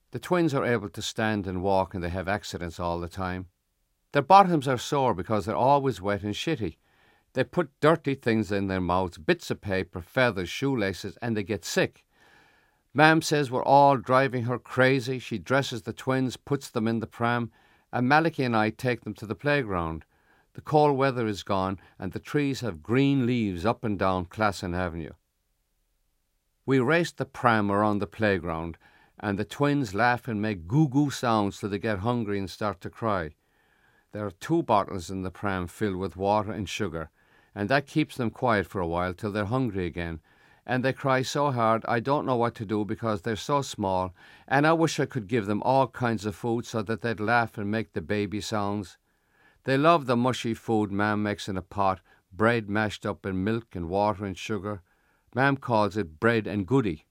The twins are able to stand and walk and they have accidents all the time. Their bottoms are sore because they're always wet and shitty. They put dirty things in their mouths, bits of paper, feathers, shoelaces, and they get sick. Mam says we're all driving her crazy. She dresses the twins, puts them in the pram, and Malachy and I take them to the playground. The cold weather is gone, and the trees have green leaves up and down Classen Avenue. We race the pram around the playground, and the twins laugh and make goo-goo sounds till they get hungry and start to cry. There are 2 bottles in the pram filled with water and sugar, and that keeps them quiet for a while till they're hungry again. And they cry so hard I don't know what to do because they're so small, and I wish I could give them all kinds of food so that they'd laugh and make the baby sounds. They love the mushy food Mam makes in a pot, bread mashed up in milk and water and sugar. Mam calls it bread and goody.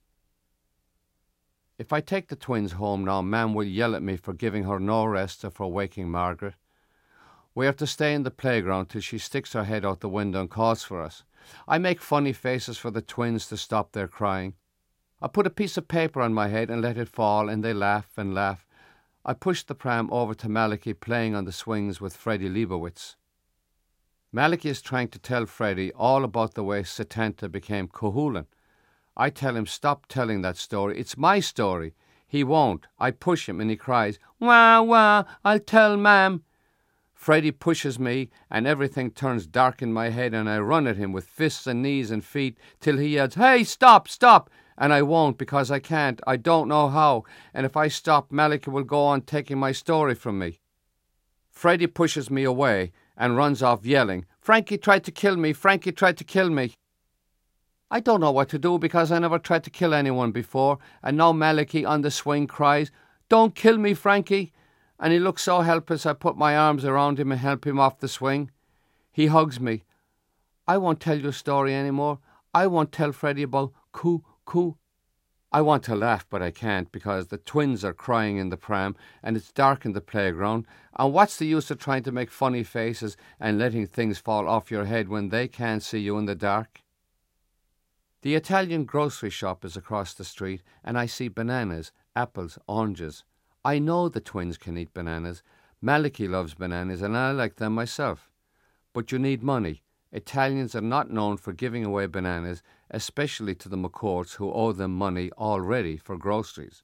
If I take the twins home now, Mam will yell at me for giving her no rest or for waking Margaret. We have to stay in the playground till she sticks her head out the window and calls for us. I make funny faces for the twins to stop their crying. I put a piece of paper on my head and let it fall, and they laugh and laugh. I push the pram over to Malachy playing on the swings with Freddie Leibowitz. Malachy is trying to tell Freddie all about the way Setanta became Cuchulainn. I tell him stop telling that story. It's my story. He won't. I push him and he cries, "Wah, wah, I'll tell Mam." Freddie pushes me and everything turns dark in my head and I run at him with fists and knees and feet till he yells, "Hey, stop, stop!" And I won't because I can't. I don't know how. And if I stop, Malachy will go on taking my story from me. Freddie pushes me away and runs off yelling, "Frankie tried to kill me! Frankie tried to kill me!" I don't know what to do because I never tried to kill anyone before, and now Malachy on the swing cries, "Don't kill me, Frankie!" And he looks so helpless I put my arms around him and help him off the swing. He hugs me. "I won't tell your story anymore. I won't tell Freddie about Coo. I want to laugh, but I can't because the twins are crying in the pram and it's dark in the playground. And what's the use of trying to make funny faces and letting things fall off your head when they can't see you in the dark? The Italian grocery shop is across the street and I see bananas, apples, oranges. I know the twins can eat bananas. Malachy loves bananas and I like them myself. But you need money. Italians are not known for giving away bananas, especially to the McCourts who owe them money already for groceries.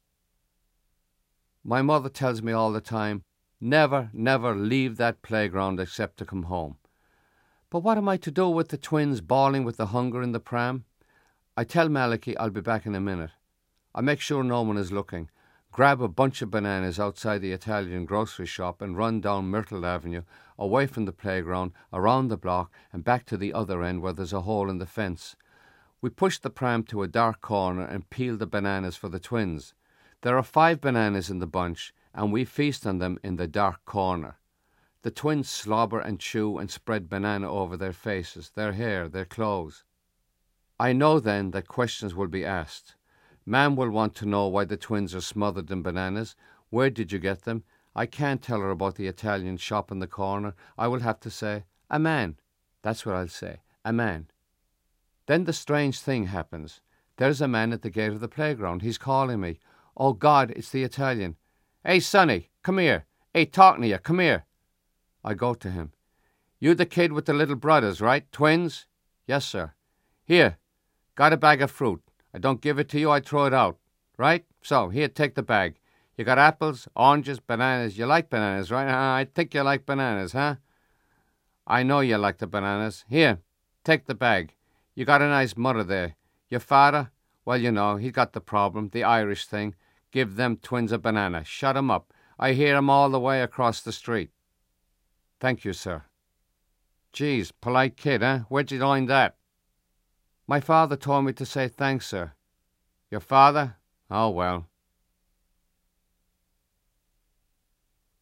My mother tells me all the time, never, never leave that playground except to come home. But what am I to do with the twins bawling with the hunger in the pram? I tell Malachy I'll be back in a minute. I make sure no one is looking, grab a bunch of bananas outside the Italian grocery shop and run down Myrtle Avenue, away from the playground, around the block and back to the other end where there's a hole in the fence. We push the pram to a dark corner and peel the bananas for the twins. There are 5 bananas in the bunch and we feast on them in the dark corner. The twins slobber and chew and spread banana over their faces, their hair, their clothes. I know then that questions will be asked. Mam will want to know why the twins are smothered in bananas. Where did you get them? I can't tell her about the Italian shop in the corner. I will have to say, "A man." That's what I'll say, "A man." Then the strange thing happens. There's a man at the gate of the playground. He's calling me. Oh God, it's the Italian. "Hey, Sonny, come here. Hey, talking to you, come here." I go to him. "You the kid with the little brothers, right? Twins?" "Yes, sir." "Here, got a bag of fruit. I don't give it to you, I throw it out. Right? So, here, take the bag. You got apples, oranges, bananas. You like bananas, right? I think you like bananas, huh?" "I know you like the bananas. Here, take the bag. You got a nice mother there. Your father? Well, you know, he's got the problem, the Irish thing. Give them twins a banana. Shut 'em up. I hear 'em all the way across the street." "Thank you, sir." "Geez, polite kid, eh? Where'd you learn that?" "My father told me to say thanks, sir." "Your father? Oh, well.